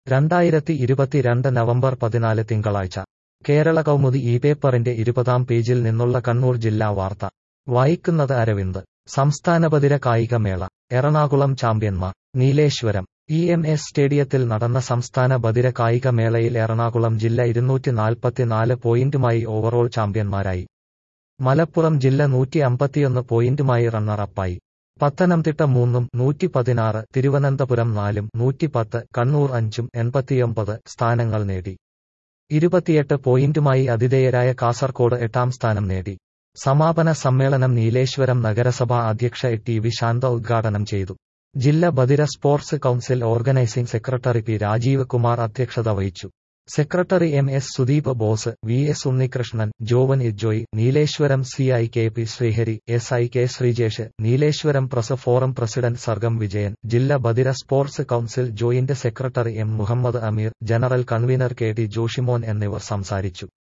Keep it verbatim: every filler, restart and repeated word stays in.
രണ്ടായിരത്തി ഇരുപത്തിരണ്ട് നവംബർ പതിനാല് തിങ്കളാഴ്ച കേരള കൗമുദി ഈ പേപ്പറിന്റെ ഇരുപതാം പേജിൽ നിന്നുള്ള കണ്ണൂർ ജില്ലാ വാർത്ത വായിക്കുന്നത് അരവിന്ദ്. സംസ്ഥാന ബധിര കായികമേള എറണാകുളം ചാമ്പ്യന്മാർ നീലേശ്വരം. ഇ എം എസ് സ്റ്റേഡിയത്തിൽ നടന്ന സംസ്ഥാന ബധിര കായിക മേളയിൽ എറണാകുളം ജില്ല ഇരുന്നൂറ്റി നാൽപ്പത്തിനാല് പോയിന്റുമായി ഓവറോൾ ചാമ്പ്യന്മാരായി. മലപ്പുറം ജില്ല നൂറ്റി അമ്പത്തിയൊന്ന് പോയിന്റുമായി റണ്ണറപ്പായി. പത്തനംതിട്ട മൂന്നും നൂറ്റി പതിനാറ്, തിരുവനന്തപുരം നാലും നൂറ്റിപ്പത്ത്, കണ്ണൂർ അഞ്ചും എൺപത്തിയൊമ്പത് സ്ഥാനങ്ങൾ നേടി. ഇരുപത്തിയെട്ട് പോയിന്റുമായി ആതിഥേയരായ കാസർകോട് എട്ടാം സ്ഥാനം നേടി. സമാപന സമ്മേളനം നീലേശ്വരം നഗരസഭാ അധ്യക്ഷ ടി വി ശാന്ത ഉദ്ഘാടനം ചെയ്തു. ജില്ലാ ബധിര sports council organising secretary P Rajeev Kumar അധ്യക്ഷത വഹിച്ചു. Secretary M S Sudeep Bose, V S Unnikrishnan, Jovan Ijoy, Nileshwaram C I K P Sreehari, S I K Sreejesh, Nileshwaram press forum president Sargam Vijayan, ജില്ലാ ബധിര sports council joint secretary M Muhammad Ameer, general convener K T Joshimon എന്നിവർ സംസാരിച്ചു.